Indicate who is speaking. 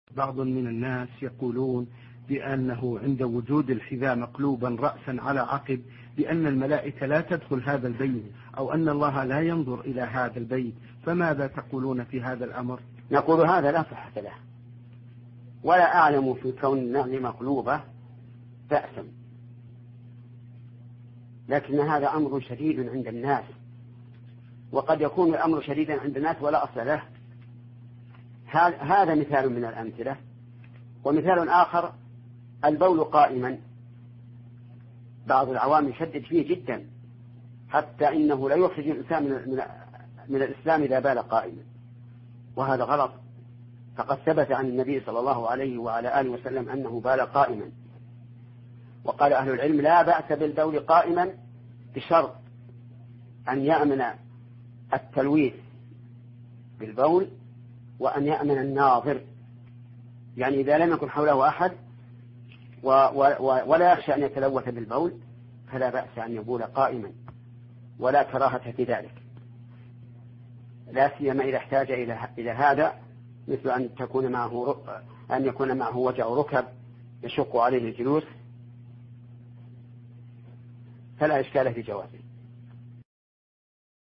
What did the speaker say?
Speaker 1: بعض من الناس يقولون بأنه عند وجود الحذاء مقلوبا رأسا على عقب بأن الملائكة لا تدخل هذا البيت أو أن الله لا ينظر إلى هذا البيت، فماذا تقولون في هذا الأمر؟
Speaker 2: نقول هذا لا صحة له، ولا أعلم في كون النعل مقلوبة بأسا، لكن هذا أمر شديد عند الناس، وقد يكون الأمر شديدا عند الناس ولا أصل له. هذا مثال من الأمثلة. ومثال آخر البول قائما، بعض العوام يشدد فيه جدا حتى إنه لا يخرج الإنسان من الإسلام إذا بال قائما، وهذا غلط. فقد ثبت عن النبي صلى الله عليه وعلى آله وسلم أنه بال قائما، وقال أهل العلم لا بأس بالبول قائما بشرط أن يأمن التلويث بالبول وأن يأمن الناظر، يعني إذا لم يكن حوله أحد ولا يخشى أن يتلوث بالبول فلا بأس أن يبول قائما، ولا كراهة في ذلك، لا سيما إذا احتاج إلى هذا، مثل أن يكون معه وجع ركب يشق عليه الجلوس، فلا إشكال في جوازه.